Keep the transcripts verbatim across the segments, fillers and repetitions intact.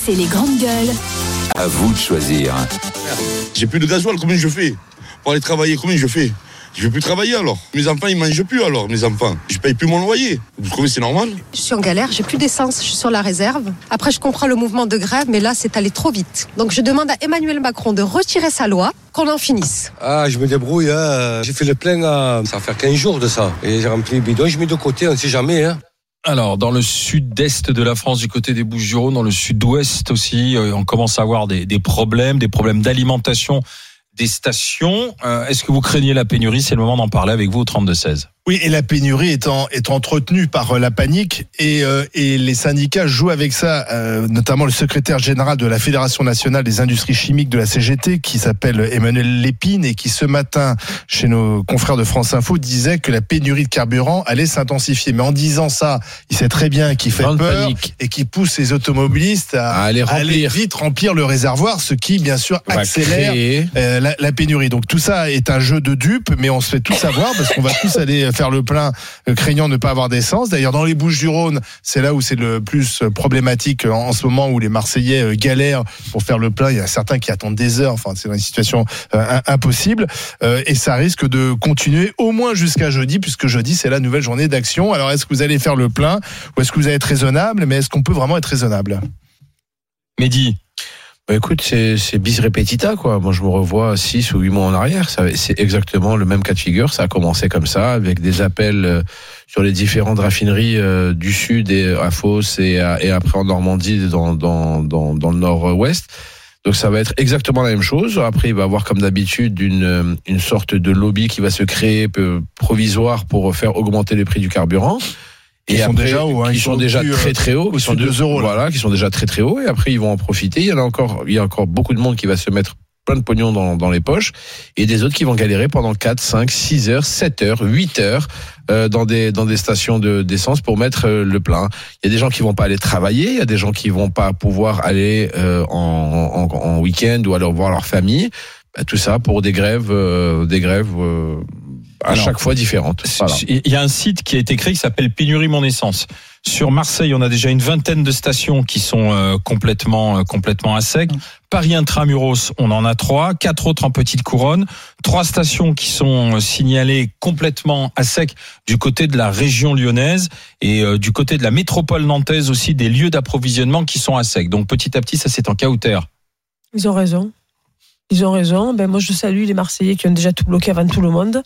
C'est les grandes gueules. À vous de choisir. J'ai plus de gasoil, combien je fais ? Pour aller travailler, combien je fais ? Je vais plus travailler alors. Mes enfants, ils mangent plus alors, mes enfants. Je paye plus mon loyer. Vous trouvez que c'est normal ? Je suis en galère, j'ai plus d'essence, je suis sur la réserve. Après, je comprends le mouvement de grève, mais là, c'est allé trop vite. Donc, je demande à Emmanuel Macron de retirer sa loi, qu'on en finisse. Ah, je me débrouille, hein. J'ai fait le plein, à... ça va faire quinze jours de ça. Et j'ai rempli les bidons, je mets de côté, on ne sait jamais, hein. Alors, dans le sud-est de la France, du côté des Bouches-du-Rhône, dans le sud-ouest aussi, euh, on commence à avoir des, des problèmes, des problèmes d'alimentation des stations. Euh, est-ce que vous craignez la pénurie ? C'est le moment d'en parler avec vous au trente-deux seize. Oui, et la pénurie est, en, est entretenue par la panique et, euh, et les syndicats jouent avec ça, euh, notamment le secrétaire général de la Fédération nationale des industries chimiques de la C G T, qui s'appelle Emmanuel Lépine, et qui ce matin, chez nos confrères de France Info, disait que la pénurie de carburant allait s'intensifier. Mais en disant ça, il sait très bien qu'il fait Grande peur panique. et qu'il pousse les automobilistes à, à aller, à aller vite remplir le réservoir, ce qui, bien sûr, accélère euh, la, la pénurie. Donc tout ça est un jeu de dupes, mais on se fait tous savoir parce qu'on va tous aller faire le plein, euh, craignant de ne pas avoir d'essence. D'ailleurs, dans les Bouches-du-Rhône, c'est là où c'est le plus problématique en, en ce moment, où les Marseillais euh, galèrent pour faire le plein. Il y a certains qui attendent des heures. Enfin, c'est une situation euh, impossible. Euh, et ça risque de continuer au moins jusqu'à jeudi, puisque jeudi, c'est la nouvelle journée d'action. Alors, est-ce que vous allez faire le plein ou est-ce que vous allez être raisonnable ? Mais est-ce qu'on peut vraiment être raisonnable ? Mehdi ? Bah écoute, c'est, c'est bis repetita, quoi. Moi, je me revois six ou huit mois en arrière. Ça, c'est exactement le même cas de figure. Ça a commencé comme ça, avec des appels euh, sur les différentes raffineries euh, du sud et à Fos et, à, et après en Normandie, dans, dans, dans, dans le nord-ouest. Donc ça va être exactement la même chose. Après, il va y avoir comme d'habitude une, une sorte de lobby qui va se créer peu, provisoire pour faire augmenter les prix du carburant. Et Ils sont après, déjà hauts, hein, qui ils sont sont déjà plus, très très hauts, qui sont deux euros, là. voilà, qui sont déjà très très hauts. Et après, ils vont en profiter. Il y en a encore, il y a encore beaucoup de monde qui va se mettre plein de pognon dans, dans les poches, et des autres qui vont galérer pendant quatre, cinq, six heures, sept heures, huit heures euh, dans des dans des stations de d'essence pour mettre euh, le plein. Il y a des gens qui vont pas aller travailler, il y a des gens qui vont pas pouvoir aller euh, en, en, en week-end ou aller voir leur famille. Bah, tout ça pour des grèves, euh, des grèves. Euh, à Alors, chaque fois différentes. Voilà. Il y a un site qui a été créé qui s'appelle Pénurie Mon Essence. Sur Marseille, on a déjà une vingtaine de stations qui sont euh, complètement, euh, complètement à sec. Paris Intramuros, on en a trois, quatre autres en petite couronne, trois stations qui sont signalées complètement à sec du côté de la région lyonnaise et euh, du côté de la métropole nantaise aussi, des lieux d'approvisionnement qui sont à sec. Donc petit à petit, ça c'est en cautère. Ils ont raison. Ils ont raison. Ben moi, je salue les Marseillais qui ont déjà tout bloqué avant tout le monde.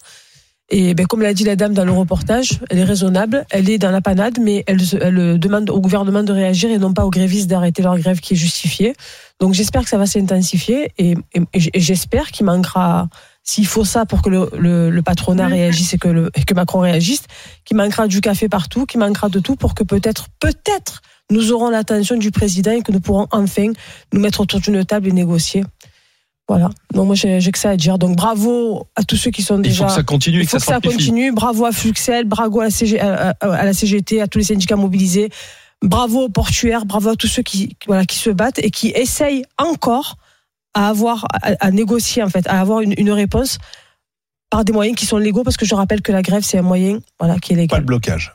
Et ben, comme l'a dit la dame dans le reportage, elle est raisonnable, elle est dans la panade, mais elle, elle demande au gouvernement de réagir et non pas aux grévistes d'arrêter leur grève qui est justifiée. Donc j'espère que ça va s'intensifier et, et, et j'espère qu'il manquera, s'il faut ça pour que le, le, le patronat réagisse et que, le, et que Macron réagisse, qu'il manquera du café partout, qu'il manquera de tout pour que peut-être, peut-être, nous aurons l'attention du président et que nous pourrons enfin nous mettre autour d'une table et négocier. Voilà. Donc moi j'ai, j'ai que ça à dire. Donc bravo à tous ceux qui sont déjà. Il faut que ça continue. Il faut que ça, que ça continue. Bravo à Fluxel, bravo à la, C G, à, à la C G T, à tous les syndicats mobilisés. Bravo aux portuaires, bravo à tous ceux qui voilà qui se battent et qui essayent encore à avoir à, à négocier en fait, à avoir une, une réponse par des moyens qui sont légaux, parce que je rappelle que la grève c'est un moyen voilà qui est légal. Pas le blocage.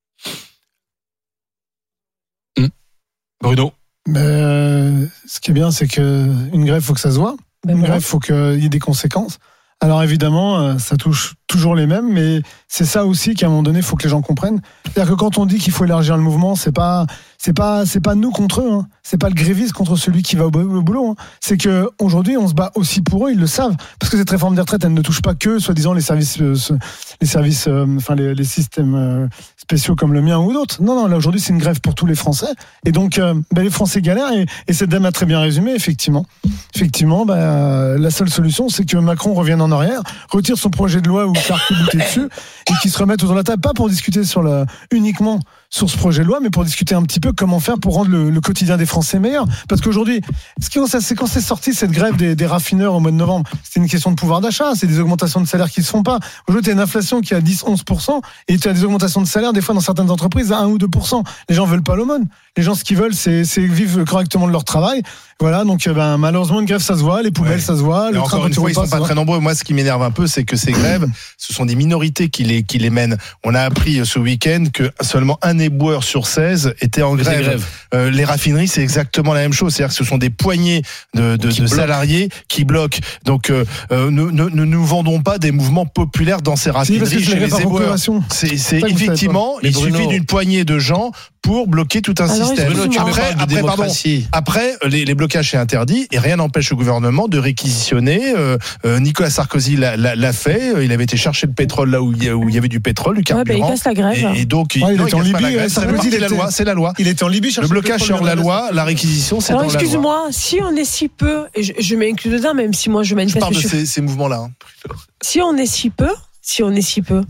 Mmh. Bruno. Mais euh, ce qui est bien, c'est que une grève, faut que ça se voit. Ben Une voilà. grève, faut qu'il y ait des conséquences. Alors évidemment, ça touche toujours les mêmes, mais c'est ça aussi qu'à un moment donné, il faut que les gens comprennent. C'est-à-dire que quand on dit qu'il faut élargir le mouvement, c'est pas, c'est pas, c'est pas nous contre eux. Hein. C'est pas le gréviste contre celui qui va au boulot. Hein. C'est que aujourd'hui, on se bat aussi pour eux. Ils le savent, parce que cette réforme des retraites, elle ne touche pas que, soi-disant, les services, euh, les services, euh, enfin les, les systèmes euh, spéciaux comme le mien ou d'autres. Non, non. Là aujourd'hui, c'est une grève pour tous les Français. Et donc, euh, ben, les Français galèrent. Et, et cette dame a très bien résumé. Effectivement, effectivement, ben, euh, la seule solution, c'est que Macron revienne en arrière, retire son projet de loi ou s'arc-bouter dessus, et qu'ils se remettent autour de la table, pas pour discuter sur la, uniquement sur ce projet de loi, mais pour discuter un petit peu comment faire pour rendre le, le quotidien des Français meilleur. Parce qu'aujourd'hui, ce qui, c'est quand c'est sorti cette grève des, des raffineurs au mois de novembre, c'était une question de pouvoir d'achat, c'est des augmentations de salaire qui se font pas. Aujourd'hui, tu as une inflation qui est à dix à onze pour cent et tu as des augmentations de salaire, des fois dans certaines entreprises, à un ou deux pour cent. Les gens veulent pas l'aumône. Les gens, ce qu'ils veulent, c'est, c'est vivre correctement de leur travail. Voilà, donc ben, malheureusement, une grève, ça se voit, les poubelles, ouais. ça se voit. Et le encore une fois, ils sont pas très nombreux. Moi, ce qui m'énerve un peu, c'est que ces grèves, ce sont des minorités qui les, qui les mènent. On a appris ce week-end que seulement un éboueur sur seize était en grève. grève. Euh, les raffineries, c'est exactement la même chose. C'est-à-dire que ce sont des poignées de, de, de salariés qui bloquent. Donc, euh, euh, ne, ne, ne nous vendons pas des mouvements populaires dans ces raffineries Si, chez les éboueurs. Ça, C'est, c'est vous savez effectivement, Mais il Bruno, suffit d'une poignée de gens pour bloquer tout un Alors, système. Bruno, tu me après, parles de après, pardon, démocratie. après, les, les blocages c'est interdit et rien n'empêche au gouvernement de réquisitionner. Euh, euh, Nicolas Sarkozy l'a, l'a, l'a fait. Il avait été chercher le pétrole là où il y, a, où il y avait du pétrole, du Ouais, ben, il carburant. casse la grève. et, et donc, il, Ouais, il non, était en casse pas Libye, la grève. euh, Ça fait Sarkozy, partie de il la était- loi. C'est la loi. Il était en Libye Le chercher blocage pétrole, sur la le loi, la réquisition, c'est Alors dans la loi. excuse-moi, si on est si peu, et je, je m'inclus dedans, même si moi je Je manifeste, parle de je suis- ces, ces mouvements-là. hein. si on est si peu, si on est si peu,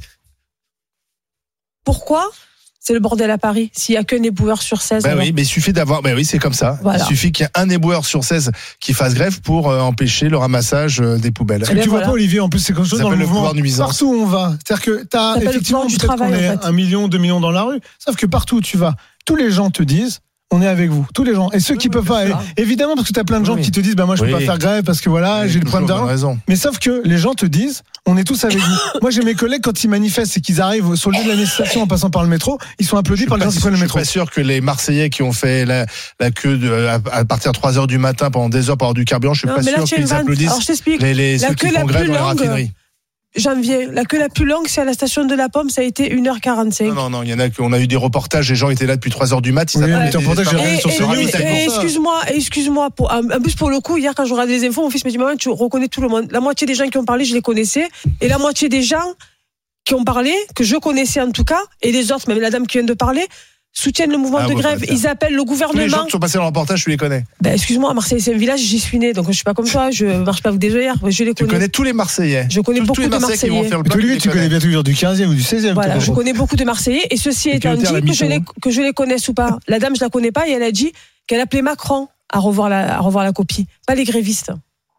pourquoi c'est le bordel à Paris s'il y a qu'un éboueur sur seize? Ben alors oui, mais il suffit d'avoir. Ben oui, c'est comme ça. Voilà. Il suffit qu'il y ait un éboueur sur seize qui fasse grève pour euh, empêcher le ramassage euh, des poubelles. Ce Eh que ben tu vois voilà. pas, Olivier, en plus, c'est quelque chose Ça dans le s'appelle le mouvement. pouvoir nuisance. Partout où on va. C'est-à-dire que tu as s'appelle le effectivement pouvoir du peut-être qu'on travail, est en fait. un million, deux millions dans la rue. Sauf que partout où tu vas, tous les gens te disent on est avec vous, tous les gens. Et ceux qui peuvent pas, sûr. évidemment, parce que tu as plein de gens Oui. qui te disent bah moi je peux Oui. pas faire grève parce que voilà, j'ai le Toujours point bonne d'argent. raison. Mais sauf que les gens te disent on est tous avec vous. Moi j'ai mes collègues quand ils manifestent et qu'ils arrivent sur le lieu de la manifestation en passant par le métro, ils sont applaudis par les gens qui prennent le Je suis métro. pas sûr que les Marseillais qui ont fait la, la queue de, à, à partir de trois heures du matin pendant des heures pour avoir du carburant, je suis Non, pas mais là, sûr tu as une qu'ils vanne. applaudissent Alors je t'explique. les, les, La ceux qui queue la font grève plus dans les longue, raffineries. Janvier, la queue la plus longue, c'est à la station de la Pomme, ça a été une heure quarante-cinq. Non, non, non, il y en a qui, on a eu des reportages, les gens étaient là depuis trois heures du mat, ils Oui, attendaient mais tes des reportages, j'ai esclaves. regardé sur Et, ce et- ravitaillement. et- et excuse-moi, et excuse-moi, pour, en en plus pour le coup, hier quand je regardais les infos, mon fils me dit maman, tu reconnais tout le monde. La moitié des gens qui ont parlé, je les connaissais, et la moitié des gens qui ont parlé, que je connaissais en tout cas, et les autres, même la dame qui vient de parler, soutiennent le mouvement Ah, de bon, grève. bah, Ils appellent le Tous les gens gouvernement. qui sont passés dans le reportage, tu les connais. Ben, excuse-moi, Marseille c'est un village, j'y suis né, donc je suis pas comme toi, je marche pas avec des œillères, je les Tu connais. connais tous les Marseillais. Je connais tous, beaucoup tous les de Marseillais qui vont Marseillais. faire le Mais toi, peuple, Olivier, tu tu les connais bien toujours du quinzième ou du seizième. Voilà, toi. je connais beaucoup de Marseillais, et ceci Et tu étant veux dire la dit, que je, Michon, les, que je les connaisse ou pas, la dame je la connais pas, et elle a dit qu'elle appelait Macron à revoir la, à revoir la copie, pas les grévistes.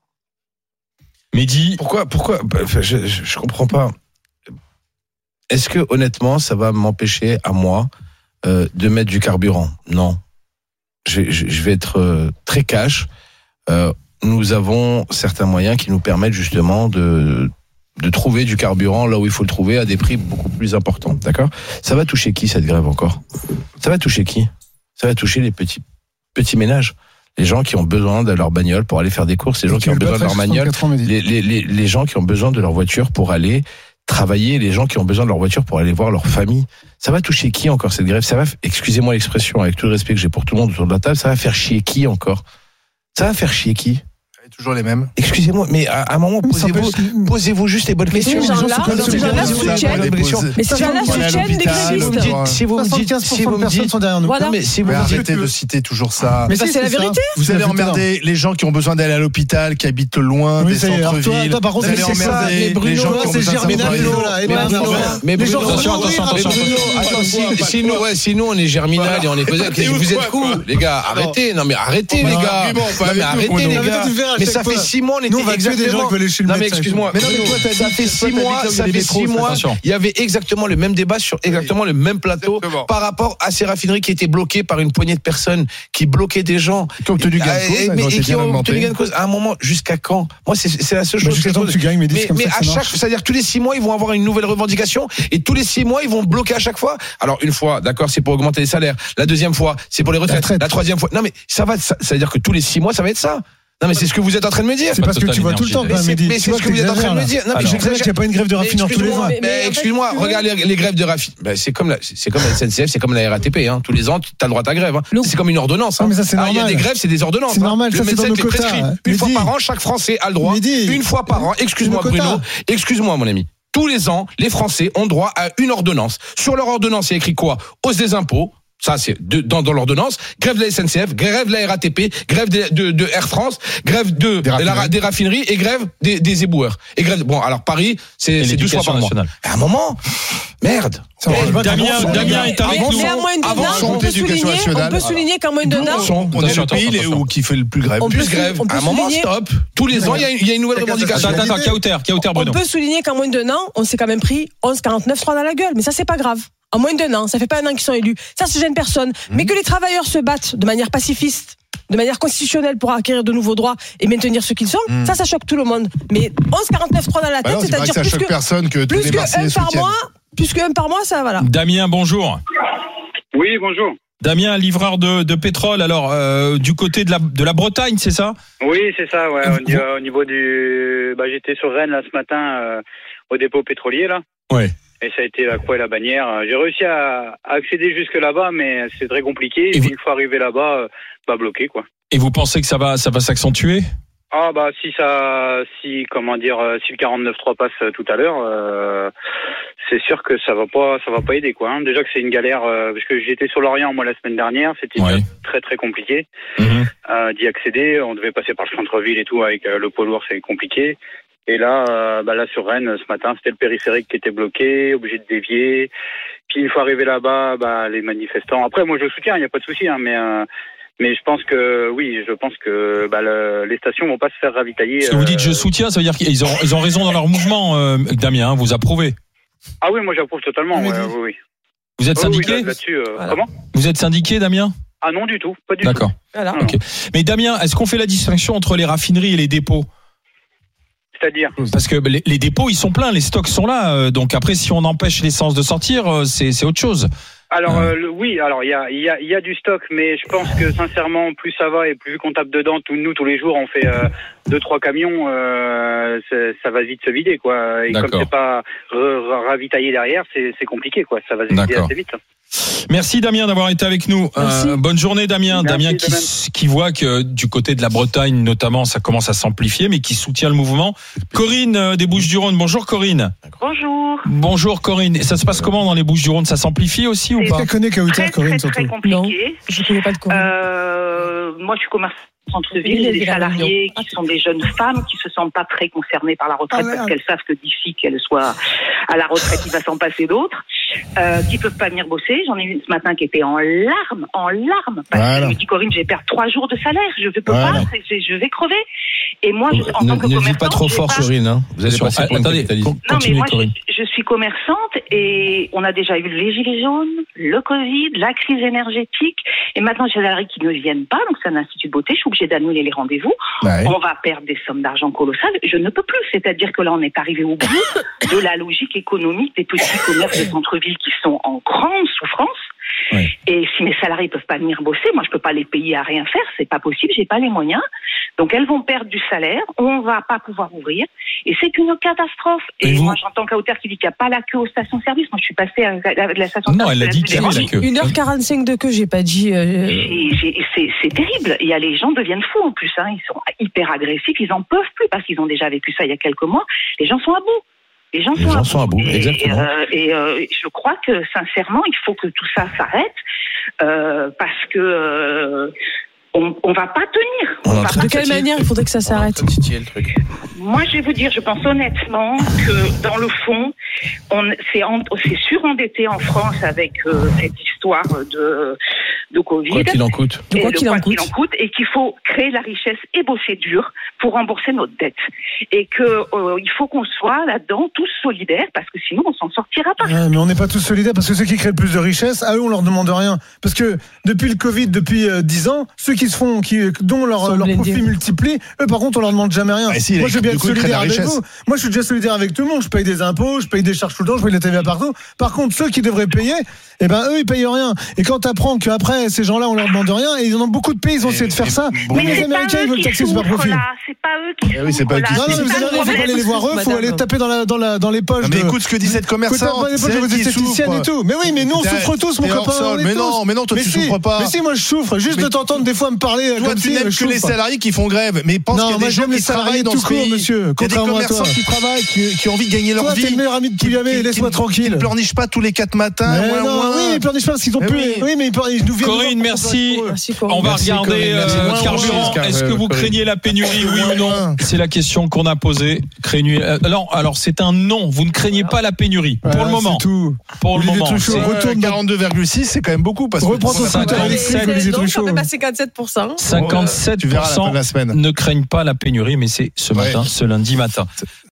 Mehdi, Pourquoi, pourquoi bah, enfin, je, je, je comprends pas. Est-ce que honnêtement, ça va m'empêcher à moi euh, de mettre du carburant? Non. Je, je, je vais être euh, très cash. Euh, nous avons certains moyens qui nous permettent justement de de trouver du carburant là où il faut le trouver à des prix beaucoup plus importants. D'accord? Ça va toucher qui cette grève encore? Ça va toucher qui? Ça va toucher les petits petits ménages. Les gens qui ont besoin de leur bagnole pour aller faire des courses, les gens qui ont besoin de leur bagnole, les, les, les, les gens qui ont besoin de leur voiture pour aller travailler, les gens qui ont besoin de leur voiture pour aller voir leur famille. Ça va toucher qui encore cette grève? Ça va, excusez-moi l'expression, avec tout le respect que j'ai pour tout le monde autour de la table, ça va faire chier qui encore? Ça va faire chier qui? toujours les mêmes. Excusez-moi, mais à, à un moment, posez-vous, posez-vous juste les bonnes Mais questions. ces gens-là, ces gens-là soutiennent. Mais ces gens-là soutiennent des grévistes. Si vous me dites, si vous me dites, sont derrière nous. Voilà. non, mais si vous Mais me dites, arrêtez de citer toujours ça. Mais Bah, si, c'est la ça. vérité. Vous C'est allez la vérité. emmerder les gens qui ont besoin d'aller à l'hôpital, qui habitent loin Oui, des ça y est. Alors, toi, centres-villes. toi, par contre, Vous allez c'est ça. emmerder Mais Bruno, les gens qui ont c'est besoin de Germinal, s'accompagner. Bruno, là, et Mais Bernard, Bruno, là. mais Les gens Bruno, vont attention, mourir attention, avec attention. Bruno. Attends, si, si nous, ouais, si nous on est Germinal et on est causé, T'es où, vous quoi, êtes cool, quoi les gars, arrêtez, non mais arrêtez On les va gars, argument, pas non avec mais nous, arrêtez Bruno. les Arrêtez gars, de faire à mais chaque ça fait fois. six mois on Nous, on était va tuer des gens exactement, qui veulent aller chez le non mais médecin. excuse-moi, Mais non, mais Bruno, toi, t'as dit- ça fait toi, six t'as dit mois, que ça les fait métros, six mois, attention. il y avait exactement le même débat sur exactement le même plateau Exactement. par rapport à ces raffineries qui étaient bloquées par une poignée de personnes qui bloquaient des gens, Qui ont obtenu gain de cause, et, elles mais- ont et été qui bien ont obtenu augmentées. gain de cause. À un moment, jusqu'à quand? Moi, c'est c'est la seule Bah, chose jusqu'à que je temps que tu gagnes, mais dis, mais, c'est comme mais ça que à ça chaque, marche. c'est-à-dire tous les six mois, ils vont avoir une nouvelle revendication et tous les six mois, ils vont bloquer à chaque fois. Alors une fois, d'accord, c'est pour augmenter les salaires. La deuxième fois, c'est pour les retraites. retraite. La troisième fois, non mais ça va, ça, ça veut dire que tous les six mois, ça va être ça. Non mais c'est ce que vous êtes en train de me dire. C'est parce que Total tu vois tout le temps Énergie, quand même, Mais c'est- Mehdi. mais Tu c'est vois ce que vous êtes en train de me dire. Non, mais Je je- sais qu'il n'y a pas une grève de Mais raffineurs tous les excuse-moi, ans. mais- mais mais en fait, excuse-moi, si tu veux- regarde les, les grèves de raffinerie. Ben, c'est comme la, c'est comme la S N C F, c'est comme la R A T P. Hein. Tous les ans, tu as le droit à ta grève. Hein. Le- C'est comme une ordonnance. Hein. Non, mais ça, c'est Ah, il y a normal. des grèves, c'est des ordonnances. C'est hein. normal, Le ça, c'est médecin dans nos te prescrit. quotas. Une Mais fois dis- par an, chaque Français a le droit. Mais dis- Une fois par an. Excuse-moi, C'est nos Bruno. quotas. Excuse-moi, mon ami. Tous les ans, les Français ont droit à une ordonnance. Sur leur ordonnance, il y a écrit quoi? Hausse des impôts. Ça, c'est de, dans, dans l'ordonnance. Grève de la S N C F, grève de la R A T P, grève de, de, de Air France, grève de, Des raffineries. la- des raffineries et grève des, des éboueurs. Et grève, bon, alors Paris, c'est, Et c'est douze fois l'éducation par mois. nationale. À un moment, merde. Ça va, Eh, je vois Damien, comment ça- Damien est avec Mais- nous. mais à moins d'un Avant, an, son on peut éducation souligner, on nationale. peut souligner qu'en moins d'un an, Attention, On est Attention, le pays attention, les- attention. où- qui fait le plus grève. On peut plus sou- grève. on peut À un moment, souligner- stop. Tous les ans, il y a une, il y a une nouvelle revendication. Attends, attends, Kauter, Kauter, on Bruno. peut souligner qu'en moins d'un an, on s'est quand même pris onze quarante-neuf trois dans la gueule. Mais ça, c'est pas grave. En moins d'un an, ça fait pas un an qu'ils sont élus. Ça, ça gêne personne. Mais que les travailleurs se battent de manière pacifiste, de manière constitutionnelle pour acquérir de nouveaux droits et maintenir ce qu'ils sont, ça, ça choque tout le monde. Mais onze quarante-neuf trois dans la Bah tête, non, c'est vrai c'est-à-dire que ça plus choque que, personne que tous plus les que Marseillais un par soutiennent. mois, plus que un par mois, ça, voilà. Damien, bonjour. Oui, bonjour. Damien, livreur de, de pétrole, alors euh, du côté de la, de la Bretagne, c'est ça ? Oui, c'est ça, ouais. Au, niveau, au niveau du... Bah, j'étais sur Rennes, là, ce matin, euh, au dépôt pétrolier, là. Ouais. Et ça a été la croix et la bannière. J'ai réussi à, à accéder jusque là-bas, mais c'est très compliqué. Et, et vous... une fois arrivé là-bas, euh, bah, bloqué, quoi. Et vous pensez que ça va, ça va s'accentuer ? Ah bah si ça, si comment dire, si le quarante-neuf trois passe tout à l'heure, euh, c'est sûr que ça va pas, ça va pas aider quoi. Hein. Déjà que c'est une galère, euh, parce que j'étais sur l'Orient moi la semaine dernière, c'était ouais. très très compliqué mmh. euh, d'y accéder. On devait passer par le centre-ville et tout avec euh, le poids lourd, c'est compliqué. Et là, euh, bah là sur Rennes ce matin, c'était le périphérique qui était bloqué, obligé de dévier. Puis une fois arrivé là-bas, bah les manifestants. Après moi je soutiens, il y a pas de souci, hein, mais euh, Mais je pense que, oui, je pense que bah, le, les stations vont pas se faire ravitailler. Si vous dites je soutiens, ça veut dire qu'ils ont, ils ont raison dans leur mouvement, euh, Damien, hein, vous approuvez ? Ah oui, moi j'approuve totalement, ouais, oui, oui. Vous êtes syndiqué ? Oui, oui, là-dessus, euh, voilà. Comment ? Vous êtes syndiqué, Damien ? Ah non, du tout, pas du D'accord. tout. D'accord. Okay. Mais Damien, est-ce qu'on fait la distinction entre les raffineries et les dépôts ? C'est-à-dire ? Parce que les, les dépôts, ils sont pleins, les stocks sont là. Euh, donc après, si on empêche l'essence de sortir, euh, c'est, c'est autre chose. Alors euh, le, oui, alors il y a il y a il y a du stock, mais je pense que sincèrement plus ça va et plus on tape dedans, tout, nous tous les jours on fait euh, deux trois camions, euh, ça va vite se vider quoi. Et D'accord. comme c'est pas r- ravitaillé derrière, c'est c'est compliqué quoi, ça va se vider D'accord. assez vite. Merci Damien d'avoir été avec nous. Euh, bonne journée Damien. Merci, Damien qui, qui voit que du côté de la Bretagne notamment ça commence à s'amplifier mais qui soutient le mouvement. Corinne euh, des Bouches-du-Rhône. Bonjour Corinne. Bonjour. Bonjour Corinne. Et ça se passe comment dans les Bouches-du-Rhône ? Ça s'amplifie aussi ou pas ? Je connais qu'à hauteur Corinne surtout. Très très compliqué. Non, je connais pas de Corinne. Euh, moi je suis commerçante centre-ville, j'ai des salariés qui sont des jeunes femmes qui se sentent pas très concernées par la retraite ah ouais, parce qu'elles savent que d'ici qu'elles soient à la retraite, il va s'en passer d'autres, euh, qui peuvent pas venir bosser. J'en ai une ce matin qui était en larmes, en larmes, parce voilà. qu'elle me dit Corinne, je vais perdre trois jours de salaire, je vais pas, voilà. je, je vais crever. Et moi, je, en ne, tant que ne commerçante, dites pas trop fort, pas... Corinne. Hein. Vous allez passer pour une capitaliste. Non, mais moi, je, je suis commerçante et on a déjà eu les gilets jaunes, le Covid, la crise énergétique, et maintenant j'ai des salariés qui ne viennent pas, donc c'est un institut de beauté, je suis obligée d'annuler les rendez-vous. Ouais. On va perdre des sommes d'argent colossales. Je ne peux plus. C'est-à-dire que là, on est arrivé au bout de la logique économique des petits commerces de centre-ville qui sont en grande souffrance. Ouais. Et si mes salariés peuvent pas venir bosser, moi je peux pas les payer à rien faire, c'est pas possible, j'ai pas les moyens. Donc elles vont perdre du salaire, on va pas pouvoir ouvrir, et c'est une catastrophe. Et, et moi j'entends Kauter qui dit qu'il n'y a pas la queue aux stations-service. Moi je suis passée à la station-service. Non, elle a dit qu'il y avait la queue. une heure quarante-cinq de queue, j'ai pas dit. Euh... J'ai, j'ai, c'est, c'est terrible. Il y a les gens deviennent fous en plus, hein. Ils sont hyper agressifs, ils en peuvent plus parce qu'ils ont déjà vécu ça il y a quelques mois. Les gens sont à bout. Les gens, les sont, gens à sont à bout, et, exactement. Euh, et euh, je crois que sincèrement, il faut que tout ça s'arrête euh, parce que euh, on, on va pas tenir. On on va pas de quelle manière il faudrait que ça s'arrête ? Le truc. Moi, je vais vous dire, je pense honnêtement que dans le fond, on c'est, en, c'est surendetté en France avec euh, cette histoire de de Covid. Quoi qu'il en coûte. Et quoi de qu'il quoi en qu'il coûte. en coûte, et qu'il faut créer la richesse et bosser dur pour rembourser notre dette. Et que euh, il faut qu'on soit là-dedans tous solidaires, parce que sinon on s'en sortira pas. Ouais, mais on n'est pas tous solidaires parce que ceux qui créent le plus de richesse, à eux on leur demande rien. Parce que depuis le Covid, depuis euh, dix ans, ceux qui se font, qui dont leur leur profit multiplie, eux par contre on leur demande jamais rien. Ah, si, moi je veux bien être coup, solidaire avec vous. Moi je suis déjà solidaire avec tout le monde. Je paye des impôts, je paye des charges tout le temps, je paye la T V A partout. Par contre ceux qui devraient payer, eh ben eux ils payent rien. Et quand t'apprends qu'après ces gens-là on leur demande rien, et ils en ont beaucoup de pays, ils ont essayé de faire ça. Bon, mais, mais les Américains ils veulent taxer super profit. C'est pas eux qui oui, c'est pas eux qui non, non, mais il faut pas aller les voir eux, faut aller taper dans la dans la dans les poches. Mais écoute ce que dit cette commerçante, c'est vos esthéticiennes et tout. Mais oui, mais nous on souffre tous, mon copain. Mais non, mais non, toi tu souffres pas. Mais si, moi je souffre, juste de t'entendre des fois me parler comme si. Toi tu n'aimes que les salariés qui font grève, mais pense qu'il y a des gens qui travaillent dans ce pays, monsieur. Il y a des commerçants qui travaillent, qui ont envie de gagner leur vie. Toi t'es le meilleur ami de Pouillamé, laisse-moi tranquille. Ils ne pleurnichent pas tous les quatre matins. Oui, ils pleurnichent pas parce qu'ils ont plus. Oui, mais ils nous viennent. Corinne, merci. On va regarder carburant. Est-ce que vous craignez la pénurie, oui ou non ? C'est la question qu'on a posée. Non, alors c'est un non. Vous ne craignez pas la pénurie pour le moment. Pour le moment. Retourne quarante-deux virgule six, c'est quand même beaucoup parce que reprends ton scooter électrique, Olivier Truchot. On peut pas cinquante-sept pour cent. cinquante-sept pour cent ne craignent pas la pénurie, mais c'est ce matin, ce lundi matin.